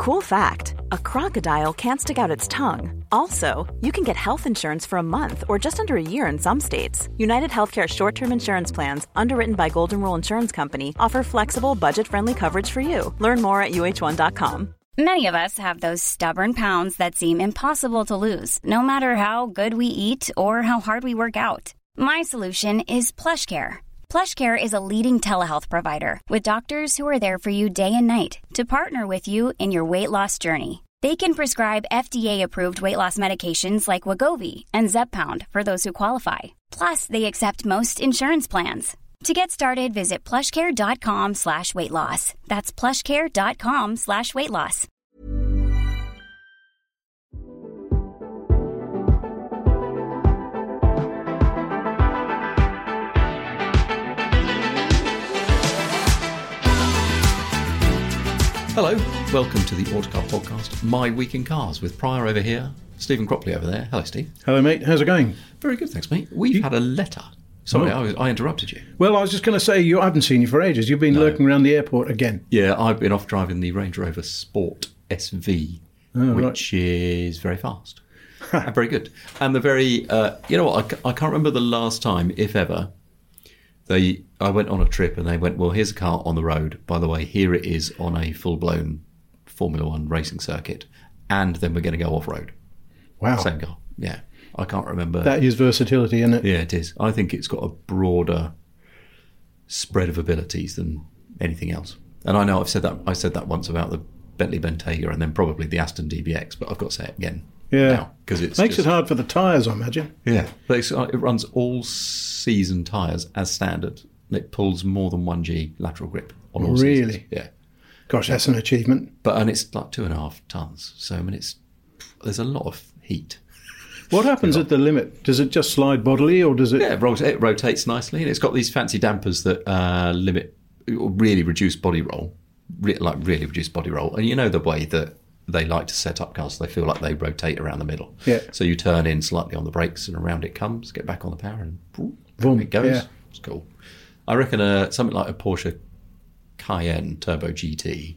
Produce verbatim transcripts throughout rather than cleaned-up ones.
Cool fact, a crocodile can't stick out its tongue. Also, you can get health insurance for a month or just under a year in some states. United Healthcare short-term insurance plans, underwritten by Golden Rule Insurance Company, offer flexible, budget-friendly coverage for you. Learn more at U H one dot com. Many of us have those stubborn pounds that seem impossible to lose, no matter how good we eat or how hard we work out. My solution is PlushCare. PlushCare is a leading telehealth provider with doctors who are there for you day and night to partner with you in your weight loss journey. They can prescribe F D A-approved weight loss medications like Wegovy and Zepbound for those who qualify. Plus, they accept most insurance plans. To get started, visit plushcare.com slash weight loss. That's plushcare.com slash weight loss. Hello, welcome to the Autocar Podcast, My Week in Cars, with Pryor over here, Stephen Cropley over there. Hello, Steve. Hello, mate. How's it going? Very good, thanks, mate. We've you... had a letter. Sorry, oh. I, I interrupted you. Well, I was just going to say, you, I haven't seen you for ages. You've been no. lurking around the airport again. Yeah, I've been off driving the Range Rover Sport S V, oh, which right. is very fast and very good. And the very, uh, you know what, I, I can't remember the last time, if ever, they I went on a trip and they went, well, here's a car on the road. By the way, here it is on a full-blown Formula One racing circuit. And then we're going to go off-road. Wow. Same car, yeah. I can't remember. That is versatility, isn't it? Yeah, it is. I think it's got a broader spread of abilities than anything else. And I know I've said that I said that once about the Bentley Bentayga and then probably the Aston D B X, but I've got to say it again. Yeah, now, because it makes just, it hard for the tyres, I imagine. Yeah, but it's, it runs all season tyres as standard. And it pulls more than one G lateral grip on all really? seasons. Yeah. Gosh, that's an achievement. But and it's like two and a half tons. So I mean, it's there's a lot of heat. What happens at the limit? Does it just slide bodily, or does it? Yeah, it, rot- it rotates nicely, and it's got these fancy dampers that uh, limit, or really reduce body roll, re- like really reduce body roll. And you know the way that they like to set up cars, so they feel like they rotate around the middle. Yeah. So you turn in slightly on the brakes, and around it comes, get back on the power, and boom, boom, it goes. Yeah. It's cool. I reckon uh, something like a Porsche Cayenne Turbo G T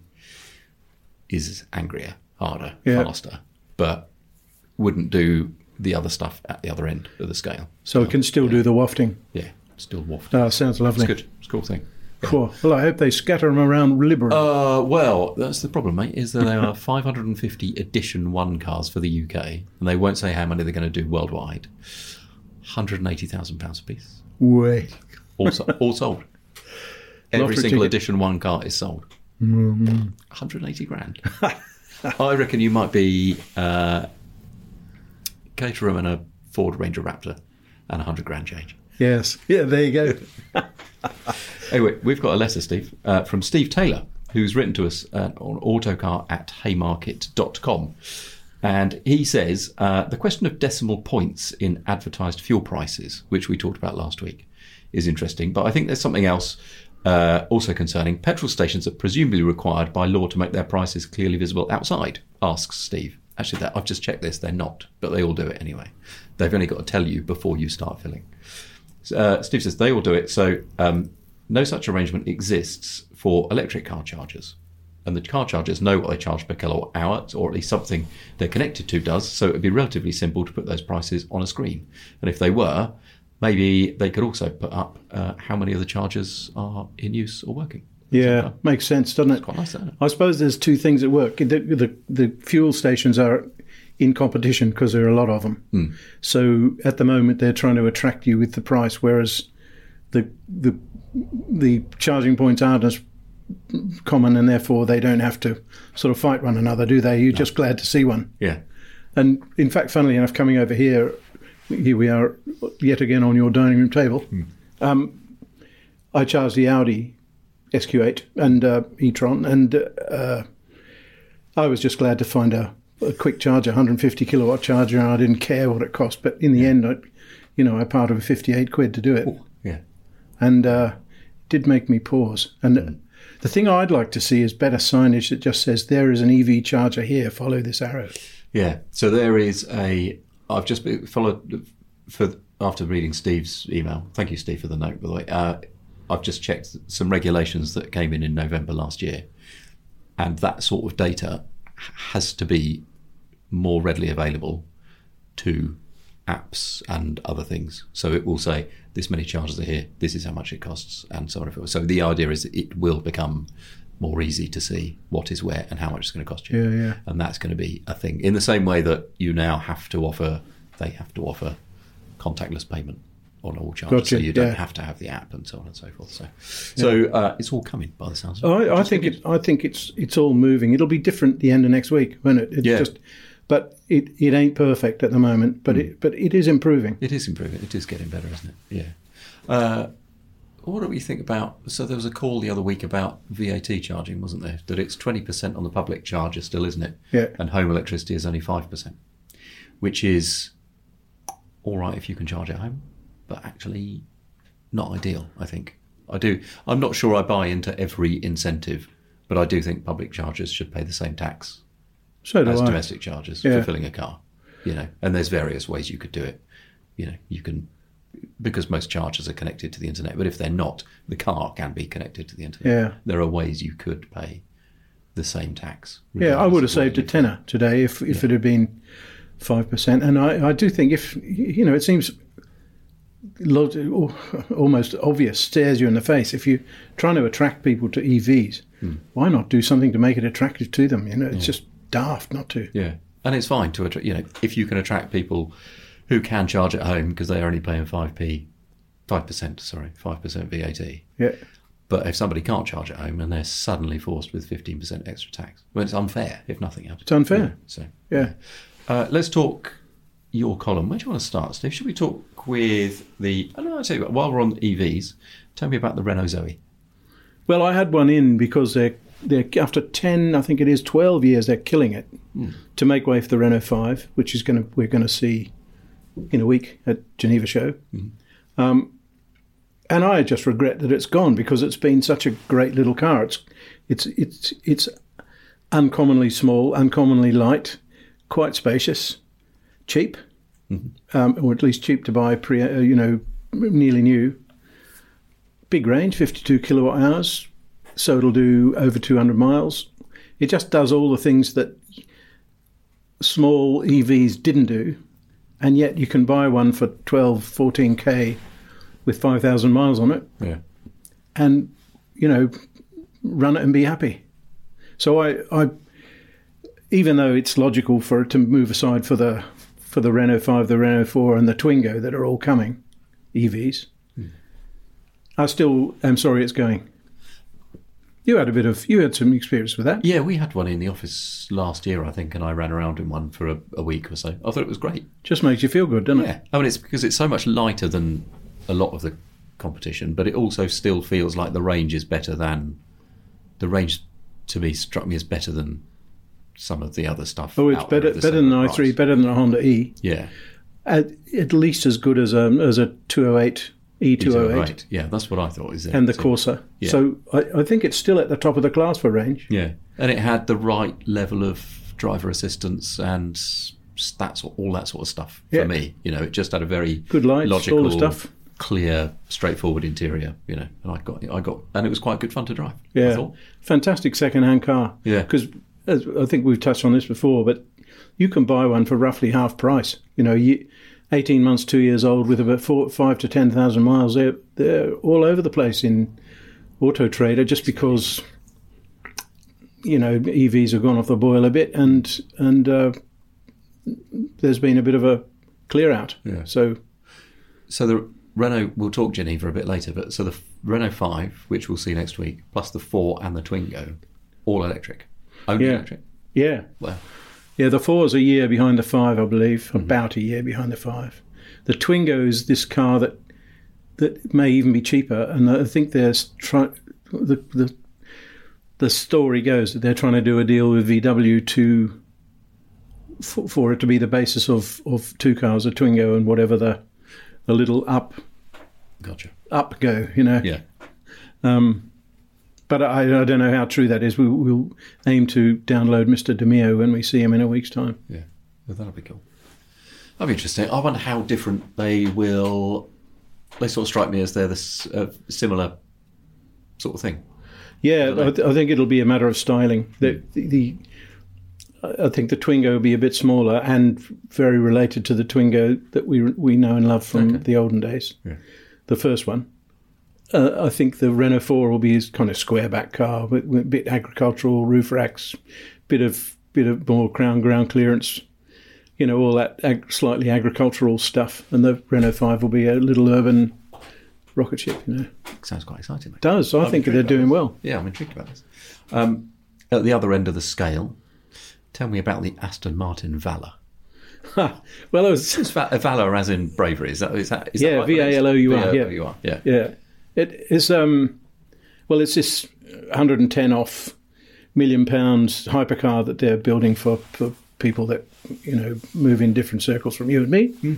is angrier, harder, yeah. faster, but wouldn't do the other stuff at the other end of the scale. So it can still yeah. do the wafting? Yeah, still wafting. Oh, sounds lovely. It's good. It's a cool thing. Yeah. Cool. Well, I hope they scatter them around liberally. Uh, well, that's the problem, mate, is that there are five hundred fifty Edition one cars for the U K, and they won't say how many they're going to do worldwide. one hundred eighty thousand pounds a piece. Way. All, so, all sold. Every single ticket. Edition one car is sold. Mm-hmm. one hundred eighty grand. I reckon you might be uh, Caterham and a Ford Ranger Raptor and one hundred grand change. Yes. Yeah, there you go. Anyway, we've got a letter, Steve, uh, from Steve Taylor, who's written to us uh, on autocar at haymarket dot com. And he says, uh, the question of decimal points in advertised fuel prices, which we talked about last week, is interesting. But I think there's something else uh, also concerning. Petrol stations are presumably required by law to make their prices clearly visible outside, asks Steve. Actually, that, I've just checked this. They're not, but they all do it anyway. They've only got to tell you before you start filling. Uh, Steve says they all do it. So um, no such arrangement exists for electric car chargers. And the car chargers know what they charge per kilowatt hour, or at least something they're connected to does. So it would be relatively simple to put those prices on a screen. And if they were, maybe they could also put up uh, how many of the chargers are in use or working. Yeah, so, uh, makes sense, doesn't it? It's quite nice, isn't it? I suppose there's two things at work. The, the, the fuel stations are in competition because there are a lot of them. Mm. So at the moment they're trying to attract you with the price, whereas the the the charging points aren't as common, and therefore they don't have to sort of fight one another, do they? You're no. just glad to see one. Yeah. And in fact, funnily enough, coming over here, here we are yet again on your dining room table. Mm. Um, I charged the Audi S Q eight and uh, e-tron, and uh, I was just glad to find a, a quick charger, one hundred fifty kilowatt charger, and I didn't care what it cost. But in the yeah. end, I, you know, I parted with fifty-eight quid to do it. Ooh, yeah. And uh, it did make me pause. And mm. the thing I'd like to see is better signage that just says, there is an E V charger here, follow this arrow. Yeah, so there is a, I've just followed, for after reading Steve's email, thank you, Steve, for the note, by the way, uh, I've just checked some regulations that came in in November last year, and that sort of data has to be more readily available to apps and other things. So it will say, this many chargers are here, this is how much it costs, and so on and so forth. So the idea is that it will become more easy to see what is where and how much it's going to cost you. Yeah, yeah. And that's going to be a thing. In the same way that you now have to offer, they have to offer contactless payment on all chargers. Gotcha, so you don't yeah. have to have the app and so on and so forth. So so uh, it's all coming by the sounds of it. I, I think it, I think it's it's all moving. It'll be different the end of next week, won't it? It's Yeah. just, but it, it ain't perfect at the moment, but it but it is improving. It is improving. It is getting better, isn't it? Yeah. Uh, what do we think about... So there was a call the other week about V A T charging, wasn't there? That it's twenty percent on the public charger still, isn't it? Yeah. And home electricity is only five percent, which is all right if you can charge at home, but actually not ideal, I think. I do. I'm not sure I buy into every incentive, but I do think public chargers should pay the same tax So do as I. domestic chargers Yeah. for filling a car, you know, and there's various ways you could do it. You know, you can, because most chargers are connected to the internet, but if they're not, the car can be connected to the internet. Yeah. There are ways you could pay the same tax. Yeah, I would have regardless of what saved a you- tenner today if, if Yeah. it had been five percent. And I, I do think if, you know, it seems lo- almost obvious, stares you in the face. If you're trying to attract people to E Vs, Hmm. why not do something to make it attractive to them? You know, it's just daft not to. Yeah, and it's fine to attract, you know, if you can attract people who can charge at home because they're only paying five p, five percent, sorry, five percent V A T. Yeah. But if somebody can't charge at home and they're suddenly forced with fifteen percent extra tax, well, it's unfair, if nothing else. It's unfair. Yeah, so, Yeah. uh, let's talk your column. Where do you want to start, Steve? Should we talk with the... Oh, no, I'll tell you what, while we're on E Vs, tell me about the Renault Zoe. Well, I had one in because they're, they're after ten, I think it is twelve years, they're killing it to make way for the Renault five, which is going to we're going to see in a week at Geneva Show. Um, and I just regret that it's gone because it's been such a great little car. It's it's it's it's uncommonly small, uncommonly light, quite spacious, cheap, um, or at least cheap to buy, pre, uh, you know, nearly new. Big range, fifty-two kilowatt hours, so it'll do over two hundred miles. It just does all the things that small E Vs didn't do, and yet you can buy one for twelve, fourteen K with five thousand miles on it Yeah. and, you know, run it and be happy. So I, I even though it's logical for it to move aside for the for the Renault five, the Renault four and the Twingo that are all coming, E Vs, I still am sorry it's going. You had a bit of, you had some experience with that. Yeah, we had one in the office last year, I think, and I ran around in one for a, a week or so. I thought it was great. Just makes you feel good, doesn't Yeah, it? I mean, it's because it's so much lighter than a lot of the competition, but it also still feels like the range is better than... The range, to me, struck me as better than some of the other stuff. Oh, it's out there better of the better than similar the i three, price. better than the Honda E. Yeah. At, at least as good as a, as a two oh eight, E two oh eight. Right. Yeah, that's what I thought. Is it? And the So- Corsa. Yeah. So I, I think it's still at the top of the class for range. Yeah, and it had the right level of driver assistance and that's all that sort of stuff for Yeah. me. You know, it just had a very Good lights, all logical, the stuff. clear, straightforward interior. You know, and I got, I got, and it was quite good fun to drive. I Yeah, thought. fantastic second-hand car. Yeah. Because I think we've touched on this before, but you can buy one for roughly half price. You know, you, eighteen months, two years old, with about four, five to ten thousand miles. They're they're all over the place in Auto Trader, just because you know E Vs have gone off the boil a bit, and and uh, there's been a bit of a clear out. Yeah. So So the Renault, we'll talk Geneva a bit later, but so the Renault five, which we'll see next week, plus the four and the Twingo, all electric, only Yeah. electric. yeah, Well, yeah. The four's a year behind the five, I believe, Mm-hmm. about a year behind the five. The Twingo is this car that that may even be cheaper, and I think there's try the the the story goes that they're trying to do a deal with V W to for, for it to be the basis of, of two cars, a Twingo and whatever the the little up gotcha. up go, you know. Yeah. Um, but I, I don't know how true that is. We, we'll aim to download Mister DeMio when we see him in a week's time. Yeah, well, that'll be cool. That'll be interesting. I wonder how different they will. They sort of strike me as they're this uh, similar sort of thing. Yeah, Don't know. I, th- I think it'll be a matter of styling. The, the, the I think the Twingo will be a bit smaller and very related to the Twingo that we we know and love from Okay. the olden days. Yeah. The first one. Uh, I think the Renault four will be a kind of square back car with, with a bit agricultural, roof racks, bit of bit of more crown ground clearance, you know, all that ag- slightly agricultural stuff. And the Renault five will be a little urban rocket ship, you know. Sounds quite exciting. Mate. Does. I I'm think intrigued they're about doing this. well. Yeah, I'm intrigued about this. Um, at the other end of the scale, tell me about the Aston Martin Valor. Ha. Well, I was... Is Va- Valor as in bravery? Is that is that? Is Yeah, that right? V A L O U R, V A L O yeah. U R, yeah. Yeah, it is. Um, well, it's this one hundred ten off million pounds hypercar that they're building for, for people that you know move in different circles from you and me. Mm.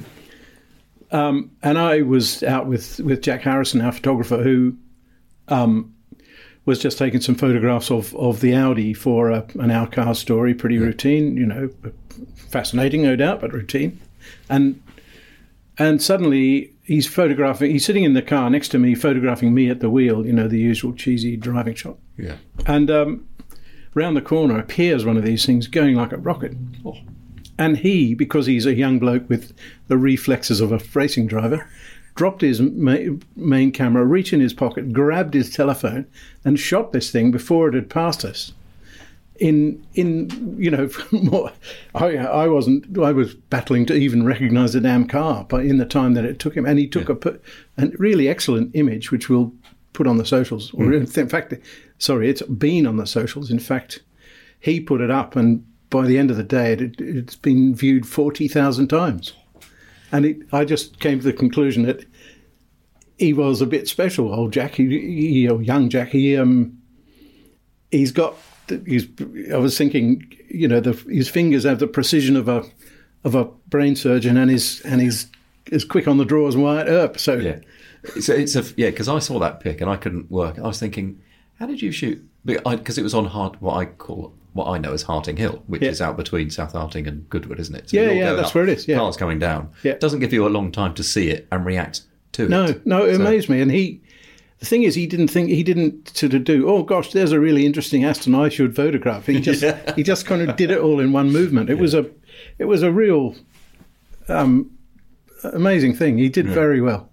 Um, and I was out with, with Jack Harrison, our photographer, who um, was just taking some photographs of, of the Audi for a, an Our Car story. Pretty yeah. routine, you know, fascinating, no doubt, but routine. And and suddenly he's photographing. He's sitting in the car next to me, photographing me at the wheel. You know, the usual cheesy driving shot. Yeah. And um, round the corner appears one of these things going like a rocket. Oh. And he, because he's a young bloke with the reflexes of a racing driver, dropped his ma- main camera, reached in his pocket, grabbed his telephone, and shot this thing before it had passed us. In, in you know, more, I, I wasn't, I was battling to even recognise the damn car, but in the time that it took him, and he took yeah. a, a really excellent image, which we'll put on the socials. Or mm. in fact, sorry, it's been on the socials. In fact, he put it up, and by the end of the day, it, it's been viewed forty thousand times. And it, I just came to the conclusion that he was a bit special, old Jack, he, he, or young Jack. He, um, he's got, he's, I was thinking, you know, the, his fingers have the precision of a of a brain surgeon, and he's, and he's as quick on the draw as Wyatt Earp. So, yeah, it's a, it's a yeah, because I saw that pic and I couldn't work. I was thinking, how did you shoot? Because it was on hard, what I call what I know as Harting Hill, which yeah. is out between South Harting and Goodwood, isn't it? So yeah, yeah, that's up, where it is. Yeah. Cars coming down. Yeah. It doesn't give you a long time to see it and react to no, it. No, no, it so. amazed me. And he, the thing is, he didn't think, he didn't sort of do, oh gosh, there's a really interesting Aston I should photograph. He just, yeah. he just kind of did it all in one movement. It yeah. was a, it was a real um, amazing thing. He did yeah. very well.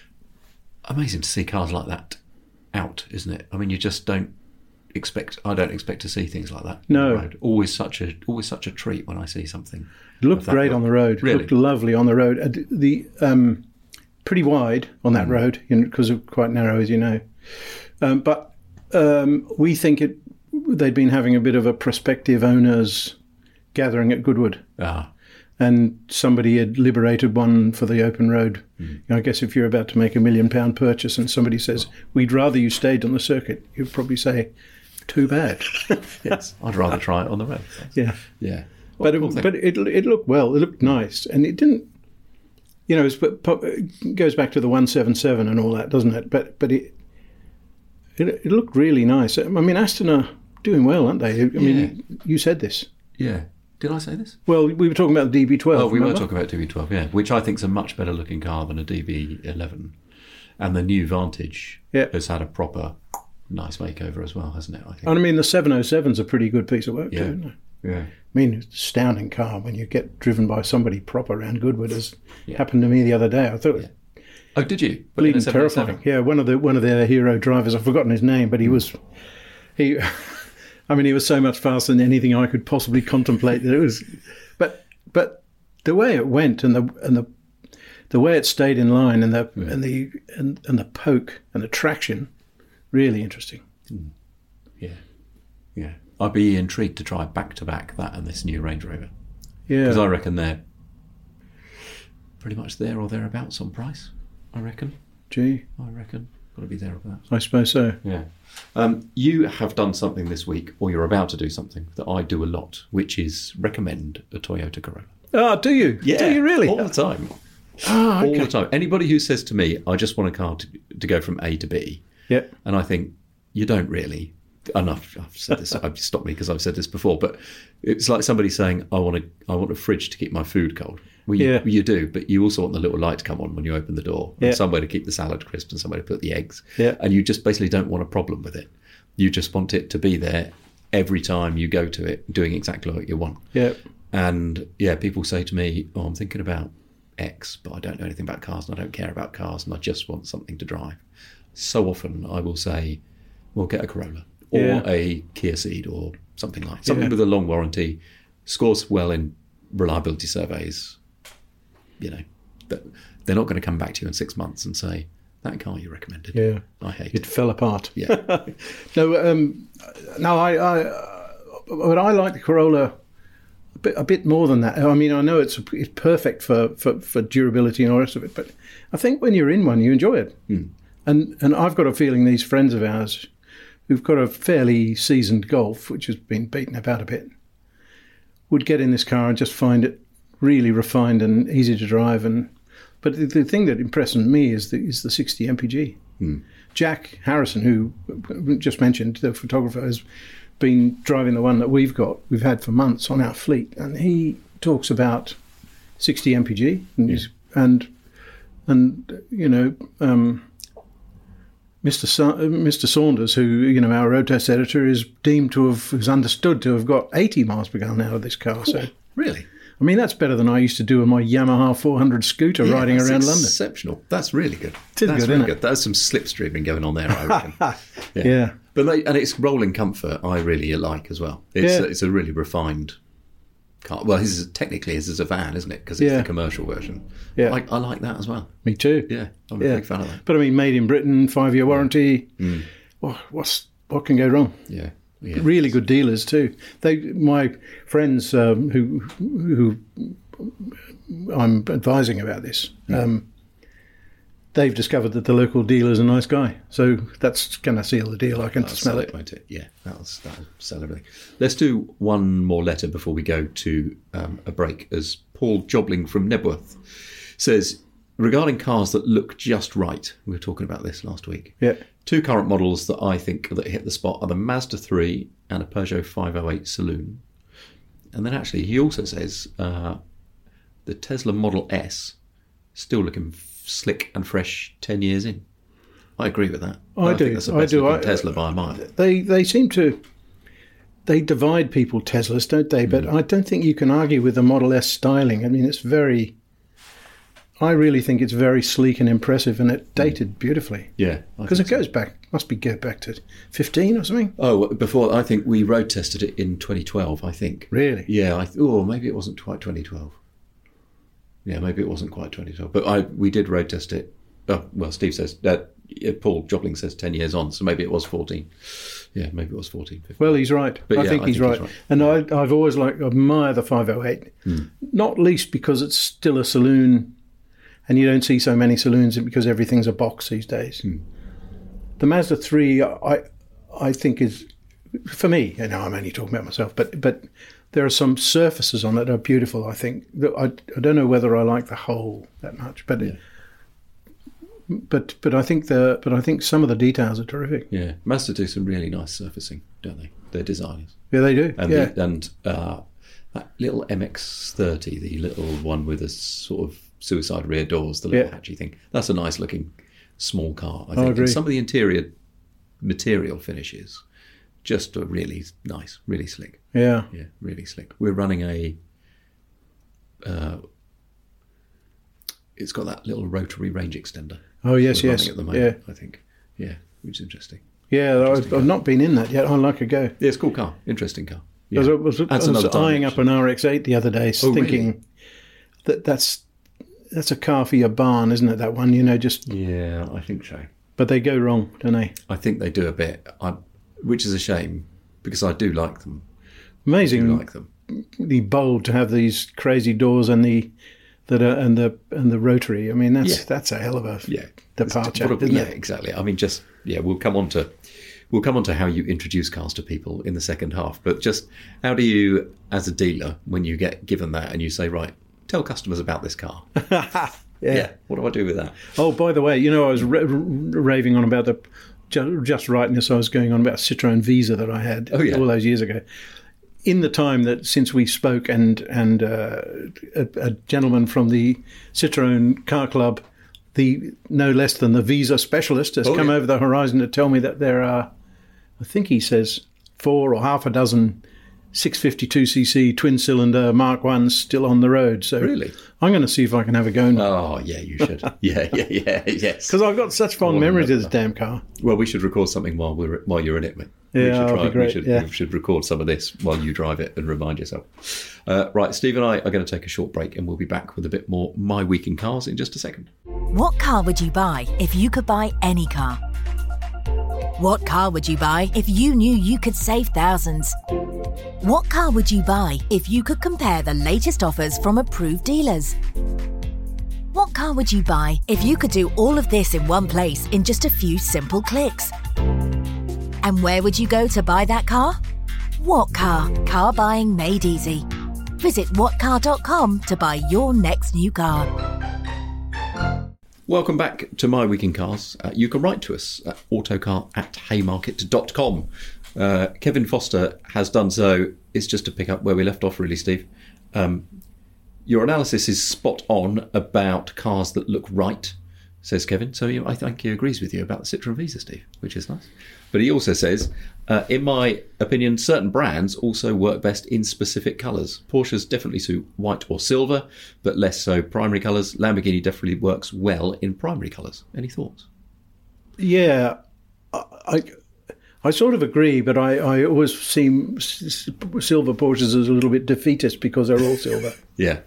Amazing to see cars like that out, isn't it? I mean, you just don't expect. I don't expect to see things like that. No, on the road. always such a always such a treat when I see something. It looked great road. on the road. Really? It looked lovely on the road. Uh, the um, pretty wide on that mm. road, you know, because it's quite narrow, as you know. Um, but um, we think it. They'd been having a bit of a prospective owners gathering at Goodwood. Ah. And somebody had liberated one for the open road. Mm. I guess if you're about to make a million pound purchase and somebody says, we'd rather you stayed on the circuit, you'd probably say, too bad. Yes, I'd rather try it on the road. Yeah. Yeah. Well, but cool it, but it, it looked well. It looked nice. And it didn't, you know, it goes back to the one seventy-seven and all that, doesn't it? But but it it, it looked really nice. I mean, Aston are doing well, aren't they? I mean, yeah. you said this. Yeah. Did I say this? Well, we were talking about the D B twelve. Oh, we remember? were talking about D B twelve, yeah, which I think is a much better looking car than a D B eleven. And the new Vantage yeah. has had a proper nice makeover as well, hasn't it? I think. And I mean, the seven oh seven's a pretty good piece of work yeah. too, isn't it? Yeah. I mean, it's an astounding car when you get driven by somebody proper around Goodwood, as yeah. happened to me the other day. I thought yeah. Oh, did you? Bleeding terrifying. Yeah, one of the one of their hero drivers, I've forgotten his name, but he was he I mean, he was so much faster than anything I could possibly contemplate that it was but but the way it went and the and the the way it stayed in line and the yeah. and the and, and the poke and the traction, really interesting. Mm. Yeah. Yeah. I'd be intrigued to try back to back that and this new Range Rover. Yeah. Because I reckon they're pretty much there or thereabouts on price, I reckon. Gee. I reckon. Got to be thereabouts. I suppose so. Yeah. Um, you have done something this week, or you're about to do something that I do a lot, which is recommend a Toyota Corolla. Oh, do you? Yeah. Do you really? All the time. Oh, okay. All the time. Anybody who says to me, I just want a car to, to go from A to B. Yeah. And I think, you don't really. And I've, I've said this, I've stopped me because I've said this before, but it's like somebody saying, I want a, I want a fridge to keep my food cold. Well, you, yeah. you do, but you also want the little light to come on when you open the door, yeah. and somewhere to keep the salad crisp and somewhere to put the eggs. Yeah. And you just basically don't want a problem with it. You just want it to be there every time you go to it doing exactly what you want. Yeah. And yeah, people say to me, oh, I'm thinking about X, but I don't know anything about cars and I don't care about cars and I just want something to drive. So often I will say, well, get a Corolla or Yeah. a Kia Ceed or something like something Yeah. with a long warranty, scores well in reliability surveys. You know, that they're not going to come back to you in six months and say, that car you recommended, Yeah. I hate It it. fell apart. Yeah. No, um, no, I, I, uh, but I like the Corolla a bit, a bit more than that. I mean, I know it's, it's perfect for, for, for durability and all the rest of it, but I think when you're in one, you enjoy it. Mm. And and I've got a feeling these friends of ours who've got a fairly seasoned Golf, which has been beaten about a bit, would get in this car and just find it really refined and easy to drive. And but the, the thing that impresses me is the is the sixty M P G. Mm. Jack Harrison, who just mentioned, the photographer, has been driving the one that we've got, we've had for months on our fleet, and he talks about sixty M P G and Yeah. he's- and and you know. Um, Mister Sa- Mister Saunders, who, you know, our road test editor, is deemed to have, is understood to have got eighty miles per gallon out of this car. So, Really? I mean, that's better than I used to do on my Yamaha four hundred scooter Yeah, riding that's around London. exceptional. That's really good. It is That's good, really isn't it? good. There's some slipstreaming going on there, I reckon. yeah. Yeah. But they, and it's rolling comfort I really like as well. It's Yeah. a, it's a really refined car. Well, his is, technically his is a van, isn't it? Because it's Yeah. the commercial version. Yeah. I, I like that as well. Me too. Yeah, I'm a Yeah. big fan of that. But I mean, made in Britain, five-year warranty. Mm. Well, what's what can go wrong? Yeah. yeah. Really good dealers too. They, my friends um, who who I'm advising about this, um, they've discovered that the local dealer's a nice guy. So that's going to seal the deal. I can That'll smell sell it. won't it? Yeah, that'll, that'll sell everything. Let's do one more letter before we go to um, a break. As Paul Jobling from Nebworth says, regarding cars that look just right, we were talking about this last week. Yeah. Two current models that I think that hit the spot are the Mazda three and a Peugeot five oh eight Saloon. And then actually he also says uh, the Tesla Model S still looking f- slick and fresh ten years in. I agree with that. I do. think that's the I best do. looking I- Tesla by a mile. They they seem to they divide people Teslas, don't they? But I don't think you can argue with the Model S styling. I mean, it's very. I really think it's very sleek and impressive, and it dated beautifully Yeah. I because it think so. goes back. Must be go back to fifteen or something. Oh, before I think we road tested it in twenty twelve. I think. Really? Yeah. I th- oh, maybe it wasn't quite twenty twelve. Yeah, maybe it wasn't quite twenty twelve. But I we did road test it. Oh, well, Steve says that. Uh, Paul Jobling says ten years on, so maybe it was fourteen. Yeah, maybe it was fourteen. fifteen. Well, he's right. But I, yeah, think I he's think right. he's right. And I, I've always liked admire the five oh eight, not least because it's still a saloon, and you don't see so many saloons because everything's a box these days. The Mazda three, I I think is, for me, you know, I'm only talking about myself, but but there are some surfaces on it that are beautiful. I think I, I don't know whether I like the whole that much, but. It, But but I think the but I think some of the details are terrific. Yeah, Mazda do some really nice surfacing, don't they? They're designers. Yeah, they do. And yeah, the, and uh, that little M X thirty, the little one with a sort of suicide rear doors, the little Yeah. hatchy thing. That's a nice looking small car. I I think. agree. And some of the interior material finishes just are really nice, really slick. yeah. Yeah, really slick. We're running a. Uh, it's got that little rotary range extender. Oh yes, we're yes, running at the moment, yeah, I think. Yeah, which is interesting. yeah. I've, I've not been in that yet. I'd like a go. Yeah, it's a cool car. Interesting car. I was, I was, I Adds was another eyeing up dimension. an R X eight the other day, Oh, thinking really? that that's that's a car for your barn, isn't it? That one, you know, just Yeah, I think so. but they go wrong, don't they? I think they do a bit, I, which is a shame because I do like them. I do Amazingly like them. bold to have these crazy doors and the that are, and the and the rotary. I mean, that's Yeah. that's a hell of a Yeah, departure, What a- isn't yeah, it? exactly. I mean, just yeah, we'll come on to we'll come on to how you introduce cars to people in the second half. But just how do you, as a dealer, when you get given that and you say, right, tell customers about this car. Yeah. What do I do with that? Oh, by the way, you know, I was ra- raving on about the ju- just rightness. I was going on about Citroën Visa that I had Oh, yeah. all those years ago. In the time that since we spoke, and and uh, a, a gentleman from the Citroën Car Club, the no less than the Visa specialist, has Oh, come yeah. over the horizon to tell me that there are, I think he says, four or half a dozen six fifty-two c c twin-cylinder Mark ones still on the road. So Really? I'm going to see if I can have a go now. Oh, yeah, you should. yeah, yeah, yeah, yes. Because I've got such fond Oh, memories of no. this damn car. Well, we should record something while we're while you're in it, mate. Yeah, we should that'd be great, We should, yeah. we should record some of this while you drive it and remind yourself. Uh, right, Steve and I are going to take a short break, and we'll be back with a bit more My Week in Cars in just a second. What car would you buy if you could buy any car? What car would you buy if you knew you could save thousands? What car would you buy if you could compare the latest offers from approved dealers? What car would you buy if you could do all of this in one place in just a few simple clicks? And where would you go to buy that car? What Car? Car buying made easy. Visit what car dot com to buy your next new car. Welcome back to My Week in Cars. Uh, you can write to us at autocar at haymarket dot com. Uh, Kevin Foster has done so. It's just to pick up where we left off, really, Steve. Um, your analysis is spot on about cars that look right, says Kevin. So you know, I think he agrees with you about the Citroen Visa, Steve, which is nice. But he also says, uh, in my opinion, certain brands also work best in specific colours. Porsches definitely suit white or silver, but less so primary colours. Lamborghini definitely works well in primary colours. Any thoughts? Yeah, I, I, I sort of agree, but I, I always seem s- s- silver Porsches as a little bit defeatist because they're all silver. Yeah.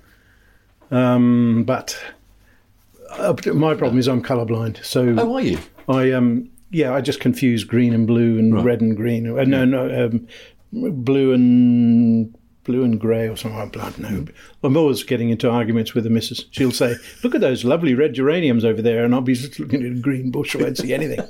Um, but uh, my problem is I'm colourblind, so Oh, are you? I um yeah I just confuse green and blue and Right. red and green. Uh, no, no, um, blue and blue and grey or something like that. No, I'm always getting into arguments with the missus. She'll say, "Look at those lovely red geraniums over there," and I'll be just looking at a green bush. I won't see anything.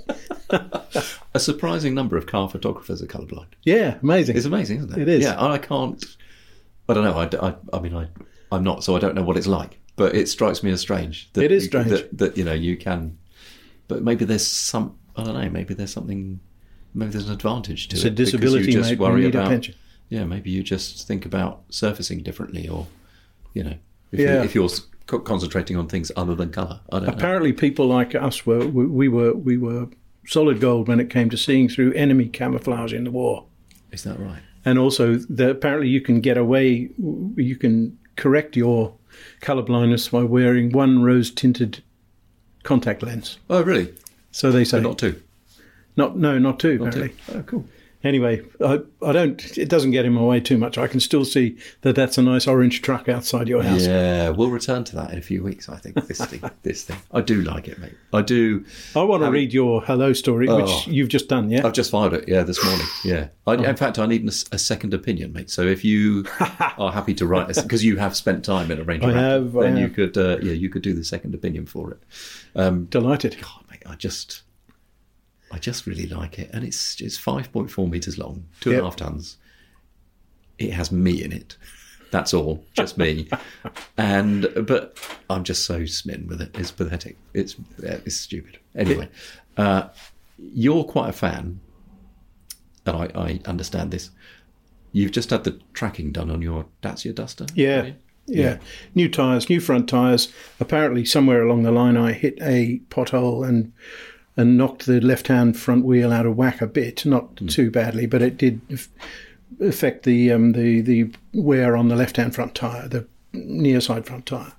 A surprising number of car photographers are colourblind. Yeah, amazing. It's amazing, isn't it? It is. Yeah, I can't. I don't know. I, I, I mean, I, I'm not, so I don't know what it's like. But it strikes me as strange. That It is you- strange. that, that you know you can. But maybe there's some. I don't know. Maybe there's something. Maybe there's an advantage to It's it. a because disability, you just mate. We worry need a about. pension. Yeah, maybe you just think about surfacing differently, or you know, if, Yeah. you, if you're co- concentrating on things other than colour. I don't know. Apparently, people like us were we, we were we were solid gold when it came to seeing through enemy camouflage in the war. Is that right? And also, the, apparently, you can get away. You can correct your colour blindness by wearing one rose-tinted contact lens. Oh, really? So they say So not two. Not no, not two. Not apparently. two. Oh, cool. Anyway, I, I don't. It doesn't get in my way too much. I can still see that that's a nice orange truck outside your house. Yeah, we'll return to that in a few weeks. I think this thing, this thing. I do like it, mate. I do. I want to Having- read your hello story, Oh. which you've just done. Yeah. I've just fired it. Yeah, this morning. Yeah. I, In fact, I need a, a second opinion, mate. So if you are happy to write us, because you have spent time in a Range I Rover, have, I then you have. could, uh, yeah, you could do the second opinion for it. Um, Delighted. God, mate, I just, I just really like it, and it's it's five point four meters long, two and Yep. a half tons. It has me in it. That's all, just me. And but I'm just so smitten with it. It's pathetic. It's it's stupid. Anyway, uh, you're quite a fan, and I, I understand this. You've just had the tracking done on your Dacia Duster. Yeah. have you? Yeah. New tyres, new front tyres. Apparently, somewhere along the line, I hit a pothole and and knocked the left-hand front wheel out of whack a bit. Not too badly, but it did f- affect the um, the the wear on the left-hand front tyre, the near side front tyre.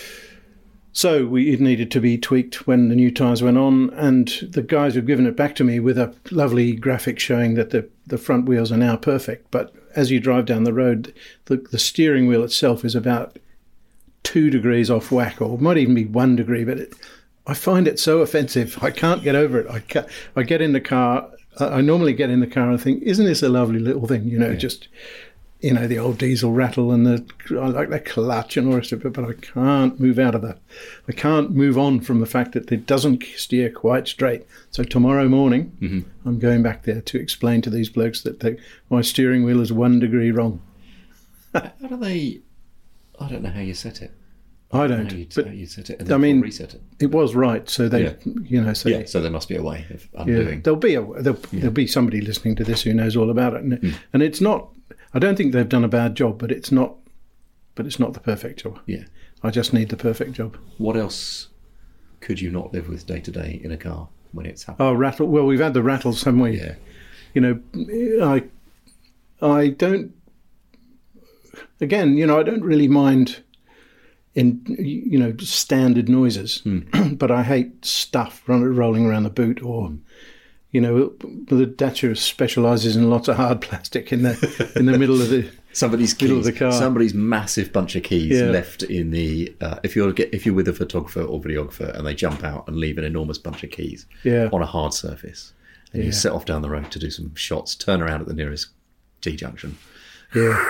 So we, it needed to be tweaked when the new tyres went on, and the guys have given it back to me with a lovely graphic showing that the, the front wheels are now perfect. But as you drive down the road, the, the steering wheel itself is about two degrees off whack, or it might even be one degree. But it, I find it so offensive. I can't get over it. I can't, I get in the car. I, I normally get in the car and think, isn't this a lovely little thing? You know, just... You know, the old diesel rattle and the, I like that clutch and all the rest of it, but I can't move out of that. I can't move on from the fact that it doesn't steer quite straight. So tomorrow morning, Mm-hmm. I'm going back there to explain to these blokes that they, my steering wheel is one degree wrong. How do they? I don't know how you set it. I How don't. you, But how you set it and I then mean, reset it. it was right. So they, Yeah. you know, so Yeah, so there must be a way of yeah, undoing. there'll be a there'll, there'll be somebody listening to this who knows all about it, and, and it's not. I don't think they've done a bad job, but it's not. But it's not the perfect job. Yeah. I just need the perfect job. What else could you not live with day to day in a car when it's happening? Oh, rattle. Well, we've had the rattles, haven't we? Yeah. You know, I I don't. Again, you know, I don't really mind in you know standard noises, mm. but I hate stuff run, rolling around the boot or. Mm. You know, the Dacia specialises in lots of hard plastic in the in the middle of the somebody's keys, middle of the car. Somebody's massive bunch of keys yeah. left in the. Uh, if you're if you're with a photographer or videographer and they jump out and leave an enormous bunch of keys yeah. on a hard surface, and yeah. you set off down the road to do some shots, turn around at the nearest T junction. Yeah,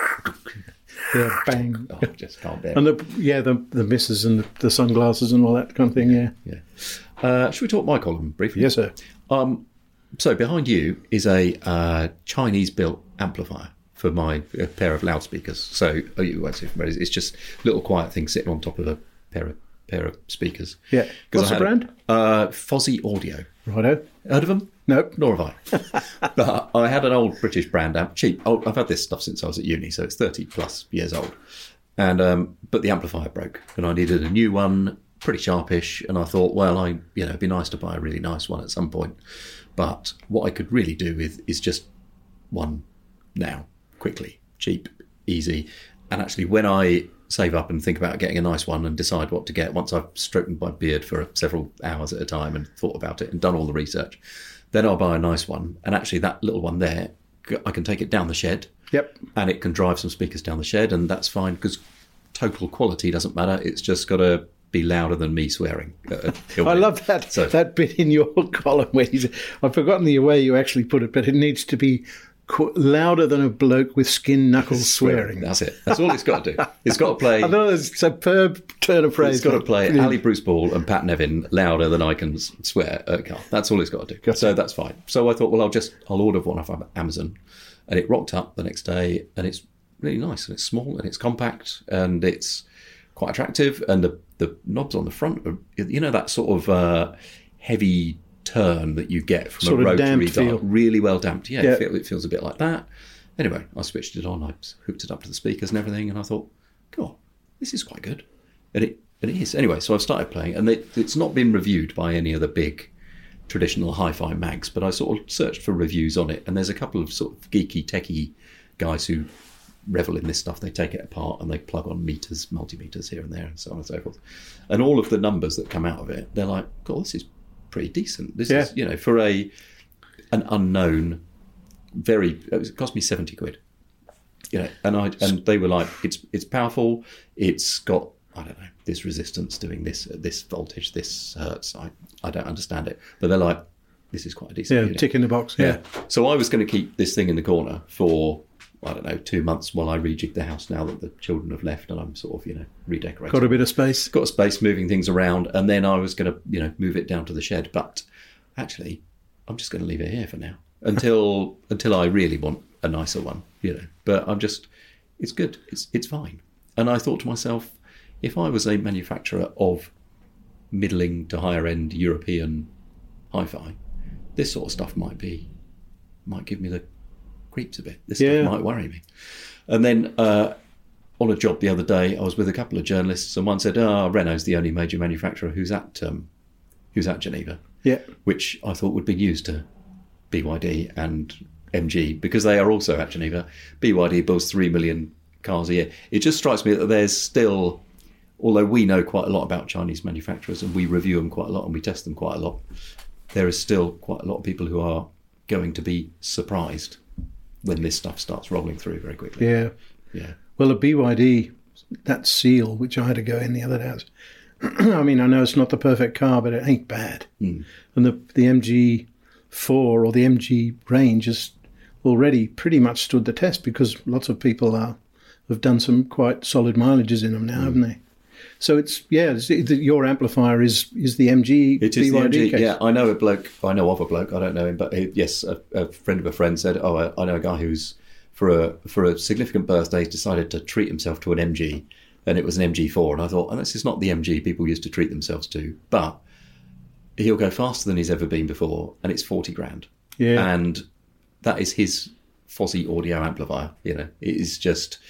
yeah, bang! Oh, I just can't bear it. And the yeah, the the misses and the, the sunglasses and all that kind of thing. Yeah, yeah. Uh, should we talk my column briefly? Yes, sir. Um. So behind you is a uh, Chinese-built amplifier for my uh, pair of loudspeakers. So oh, you won't see from where it is. It's just little quiet things sitting on top of a pair of pair of speakers. Yeah. What's the brand? Uh, Fozzy Audio. Righto. Heard of them? Nope. Nor have I. But I had an old British brand amp, cheap. Oh, I've had this stuff since I was at uni, so it's thirty plus years old. And um, but the amplifier broke, and I needed a new one, pretty sharpish. And I thought, well, I you know, it'd be nice to buy a really nice one at some point. But what I could really do with is just one now, quickly, cheap, easy. And actually, when I save up and think about getting a nice one and decide what to get, once I've stroked my beard for several hours at a time and thought about it and done all the research, then I'll buy a nice one. And actually, that little one there, I can take it down the shed. Yep. And it can drive some speakers down the shed, and that's fine because total quality doesn't matter. It's just got to be louder than me swearing. Uh, I love that so, that bit in your column where he's, I've forgotten the way you actually put it, but it needs to be qu- louder than a bloke with skin knuckles swearing. That's it. That's all it's got to do. It's got to play. I know it's a superb turn of phrase. It's got to play yeah. Ali Bruce Ball and Pat Nevin louder than I can swear at a car. That's all it's got to do. Gotcha. So that's fine. So I thought, well, I'll just I'll order one off Amazon, and it rocked up the next day, and it's really nice, and it's small, and it's compact, and it's quite attractive, and the the knobs on the front are, you know, that sort of uh, heavy turn that you get from sort a rotary dial. Really well damped. Yeah, yeah. It, feel, it feels a bit like that. Anyway, I switched it on, I hooked it up to the speakers and everything, and I thought, God, this is quite good. And it, and it is. Anyway, so I've started playing, and it, it's not been reviewed by any of the big traditional hi-fi mags, but I sort of searched for reviews on it, and there's a couple of sort of geeky, techie guys who revel in this stuff. They take it apart and they plug on meters, multimeters here and there, and so on and so forth. And all of the numbers that come out of it, they're like, God, this is pretty decent. This yeah. is, you know, for a an unknown, very, it cost me seventy quid. You know, and I and they were like, it's it's powerful. It's got, I don't know, this resistance doing this at this voltage, this hertz. I I don't understand it, but they're like, this is quite a decent. Yeah, unit. tick in the box. Yeah. yeah. So I was going to keep this thing in the corner for, I don't know, two months while I rejig the house now that the children have left and I'm sort of, you know, redecorating. Got a bit of space. Got a space, moving things around, and then I was going to, you know, move it down to the shed. But actually, I'm just going to leave it here for now until until I really want a nicer one, you know. But I'm just, it's good. It's it's fine. And I thought to myself, if I was a manufacturer of middling to higher end European hi-fi, this sort of stuff might be, might give me the creeps a bit. This yeah. stuff might worry me. And then uh, on a job the other day, I was with a couple of journalists, and one said, "Oh, Renault's the only major manufacturer who's at um, who's at Geneva." Yeah, which I thought would be news to B Y D and M G because they are also at Geneva. B Y D builds three million cars a year. It just strikes me that there's still, although we know quite a lot about Chinese manufacturers and we review them quite a lot and we test them quite a lot, there is still quite a lot of people who are going to be surprised when this stuff starts rolling through very quickly. Yeah. Yeah. Well, a B Y D, that Seal, which I had to go in the other day, I mean, I know it's not the perfect car, but it ain't bad. Mm. And the the M G four or the M G range has already pretty much stood the test because lots of people are, have done some quite solid mileages in them now, mm. haven't they? So it's, yeah, it's, it, your amplifier is is the M G It is B Y D the M G, case. yeah. I know a bloke, I know of a bloke, I don't know him, but he, yes, a, a friend of a friend said, oh, I, I know a guy who's, for a for a significant birthday, decided to treat himself to an M G, and it was an M G four. And I thought, oh, this is not the M G people used to treat themselves to, but he'll go faster than he's ever been before, and it's forty grand. Yeah. And that is his Fozzy audio amplifier, you know. It is just,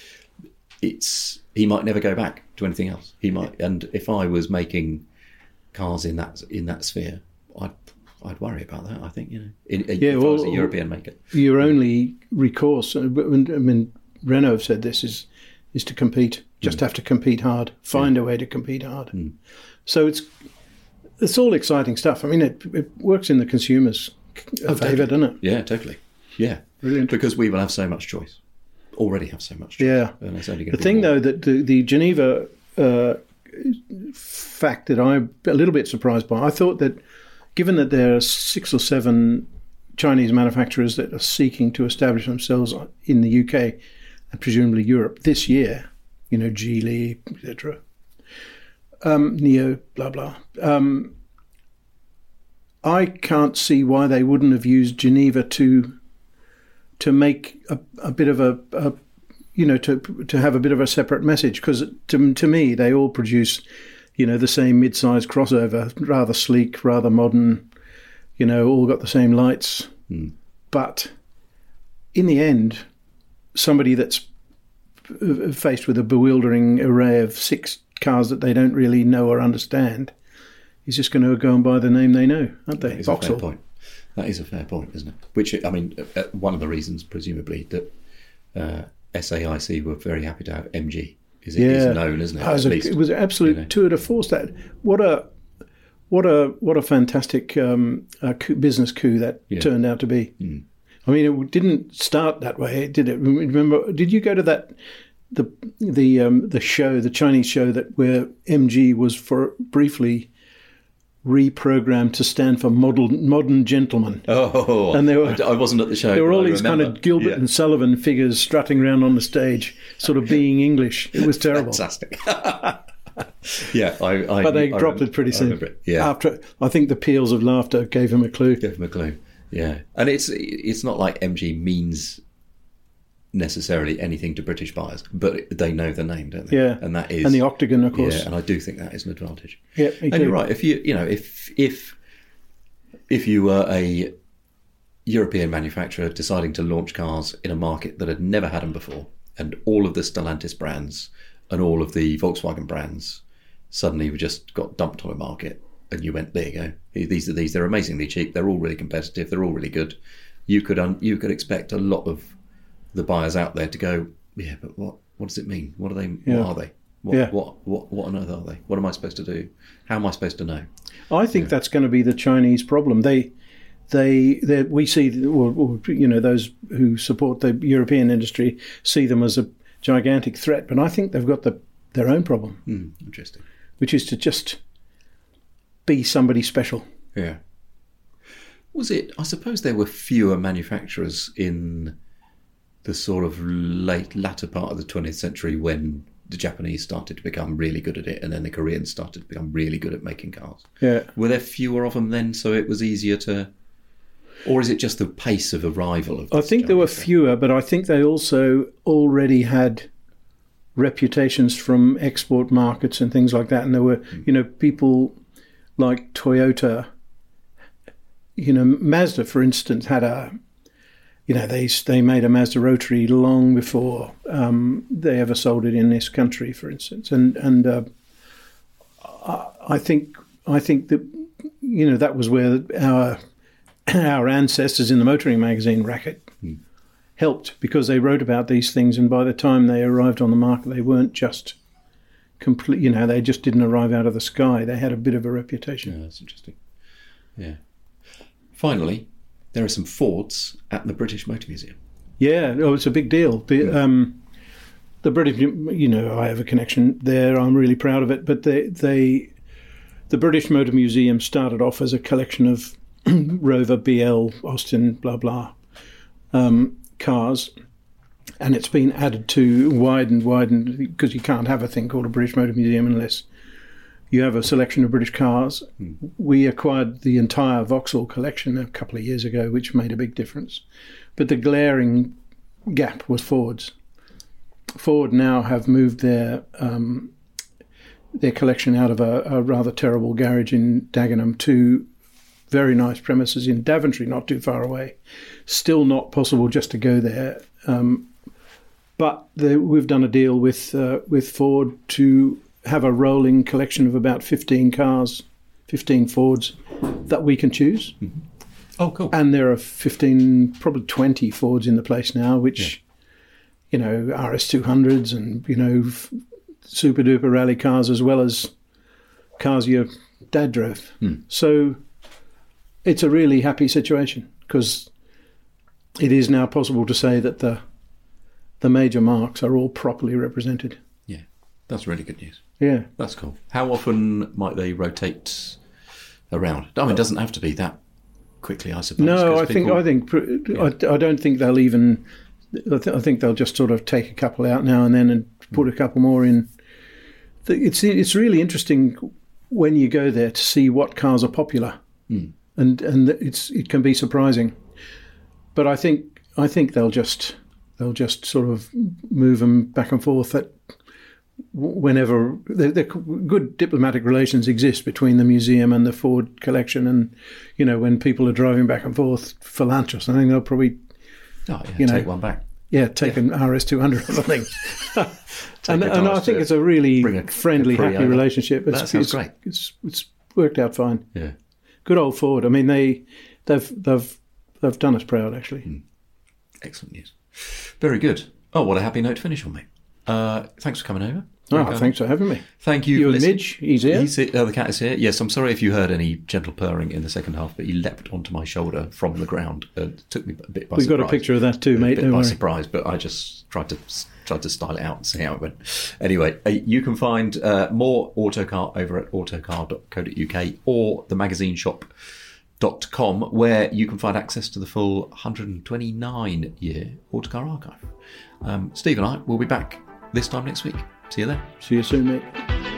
it's, he might never go back to anything else. He might, and if I was making cars in that in that sphere, I'd I'd worry about that. I think you know, in, in, Yeah, if well, I was a European maker. Your only recourse, I mean, Renault have said this, is is to compete. Just mm. have to compete hard. Find yeah. a way to compete hard. Mm. So it's it's all exciting stuff. I mean, it, it works in the consumer's oh, favour, totally. doesn't it? Yeah, totally. Yeah, brilliant. Because we will have so much choice. Already have so much choice. Yeah. And it's only going the to be thing, more. though, that the, the Geneva uh, fact that I'm a little bit surprised by, I thought that given that there are six or seven Chinese manufacturers that are seeking to establish themselves in the U K and presumably Europe this year, you know, Geely, et cetera, um, Neo, blah, blah, um, I can't see why they wouldn't have used Geneva to to make a, a bit of a, a, you know, to to have a bit of a separate message. Because to, to me, they all produce, you know, the same mid-sized crossover, rather sleek, rather modern, you know, all got the same lights. Mm. But in the end, somebody that's faced with a bewildering array of six cars that they don't really know or understand is just going to go and buy the name they know, aren't they? That is a fair point. That is a fair point, isn't it? Which, I mean, uh, one of the reasons, presumably, that uh, S A I C were very happy to have M G is it yeah. is known, isn't it? It was, a, least, it was an absolute you know. tour de force. That what a what a what a fantastic um, uh, coup, business coup that yeah. turned out to be. Mm. I mean, it didn't start that way, did it? Remember? Did you go to that the the um, the show, the Chinese show that where M G was for briefly reprogrammed to stand for model, modern gentleman? Oh, and they were, I wasn't at the show. There were all I these remember. kind of Gilbert yeah. and Sullivan figures strutting around on the stage, sort of being English. It was terrible. Fantastic. yeah, I, I. But they I dropped remember, it pretty soon. It. Yeah, after I think the peals of laughter gave him a clue. Gave him a clue. Yeah, and it's it's not like M G means necessarily anything to British buyers, but they know the name, don't they? Yeah, and that is and the Octagon, of course. Yeah, and I do think that is an advantage. Yeah, and you're right. If you you know if if if you were a European manufacturer deciding to launch cars in a market that had never had them before, and all of the Stellantis brands and all of the Volkswagen brands suddenly just got dumped on a market, and you went, there you go. These are these. They're amazingly cheap. They're all really competitive. They're all really good. You could un, you could expect a lot of the buyers out there to go, yeah, but what what does it mean? What are they? Yeah. What are they? What, yeah. what what what on earth are they? What am I supposed to do? How am I supposed to know? I think yeah. that's going to be the Chinese problem. They they they we see, or, or you know, those who support the European industry see them as a gigantic threat, but I think they've got the their own problem. Mm, interesting. Which is to just be somebody special. Yeah. Was it? I suppose there were fewer manufacturers in the sort of late latter part of the twentieth century when the Japanese started to become really good at it, and then the Koreans started to become really good at making cars. Yeah. Were there fewer of them then, so it was easier to, or is it just the pace of arrival of? I think there were fewer, but I think they also already had reputations from export markets and things like that, and there were, mm. you know, people like Toyota. You know, Mazda, for instance, had a, you know, they they made a Mazda rotary long before um, they ever sold it in this country, for instance, and and uh, I think I think that, you know, that was where our our ancestors in the motoring magazine racket mm. helped, because they wrote about these things, and by the time they arrived on the market, they weren't just complete. You know, they just didn't arrive out of the sky. They had a bit of a reputation. Yeah, that's interesting. Yeah. Finally, there are some Fords at the British Motor Museum. Yeah, oh, it's a big deal. The, um, the British, you know, I have a connection there. I'm really proud of it. But they, they, the British Motor Museum started off as a collection of Rover, B L, Austin, blah blah, um, cars, and it's been added to, widened, widened, because you can't have a thing called a British Motor Museum unless you have a selection of British cars. Mm. We acquired the entire Vauxhall collection a couple of years ago, which made a big difference. But the glaring gap was Ford's. Ford now have moved their um, their collection out of a, a rather terrible garage in Dagenham to very nice premises in Daventry, not too far away. Still not possible just to go there. Um, but the, we've done a deal with uh, with Ford to have a rolling collection of about fifteen cars, fifteen Fords, that we can choose. Mm-hmm. Oh, cool. And there are fifteen, probably twenty Fords in the place now, which, yeah. you know, R S two hundreds and, you know, f- super duper rally cars, as well as cars your dad drove. Mm. So it's a really happy situation, because it is now possible to say that the the major marques are all properly represented. Yeah, that's really good news. Yeah. That's cool. How often might they rotate around? I mean, it doesn't have to be that quickly, I suppose. No, I think people... I think Yeah. I, I don't think they'll even. I, th- I think they'll just sort of take a couple out now and then and put a couple more in. It's it's really interesting when you go there to see what cars are popular, mm. and and it's it can be surprising. But I think I think they'll just they'll just sort of move them back and forth at whenever. They're, they're good diplomatic relations exist between the museum and the Ford collection, and you know, when people are driving back and forth for lunch or something, they'll probably oh, yeah, you know, take one back. Yeah, take yeah. an R S two hundred or something. and and and I think it's a really a, friendly, a happy over. relationship. It's, That sounds it's, great. It's it's worked out fine. Yeah, good old Ford. I mean, they they've they've they've done us proud, actually. Mm. Excellent news. Very good. Oh, what a happy note to finish on, mate. Uh, thanks for coming over. Oh, kind. Thanks for having me. Thank you. You and Midge, he's here. He's here. Oh, the cat is here. Yes, I'm sorry if you heard any gentle purring in the second half, but he leapt onto my shoulder from the ground. Uh, it took me a bit by We've surprise. got a picture of that too, a mate. bit Don't by worry. surprise, but I just tried to tried to style it out and see how it went. Anyway, uh, you can find uh, more Autocar over at autocar dot co dot uk or the magazine shop dot com, where you can find access to the full one hundred twenty-nine year Autocar archive. Um, Steve and I will be back this time next week. See you then. See you soon, mate.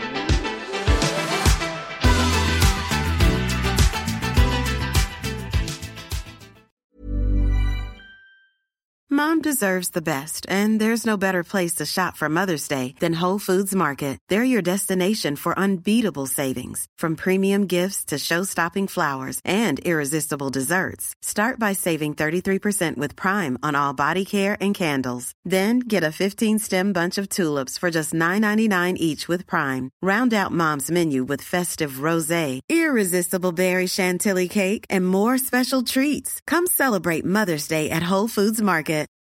Mom deserves the best, and there's no better place to shop for Mother's Day than Whole Foods Market. They're your destination for unbeatable savings, from premium gifts to show-stopping flowers and irresistible desserts. Start by saving thirty-three percent with Prime on all body care and candles. Then get a fifteen-stem bunch of tulips for just nine ninety-nine each with Prime. Round out Mom's menu with festive rosé, irresistible berry chantilly cake, and more special treats. Come celebrate Mother's Day at Whole Foods Market.